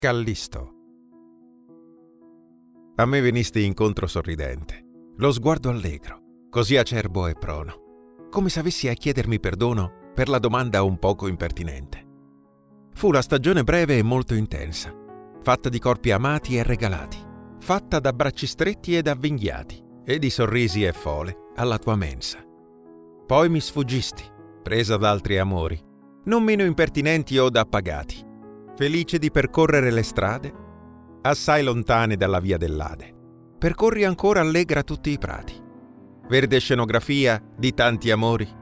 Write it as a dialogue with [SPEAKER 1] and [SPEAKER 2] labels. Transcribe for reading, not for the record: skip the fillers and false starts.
[SPEAKER 1] Callisto. A me venisti incontro sorridente, lo sguardo allegro, così acerbo e prono, come se avessi a chiedermi perdono per la domanda un poco impertinente. Fu la stagione breve e molto intensa, fatta di corpi amati e regalati, fatta da bracci stretti ed avvinghiati, e di sorrisi e fole alla tua mensa. Poi mi sfuggisti, presa da altri amori, non meno impertinenti od appagati, felice di percorrere le strade, assai lontane dalla via dell'Ade. Percorri ancora allegra tutti i prati. Verde scenografia di tanti amori,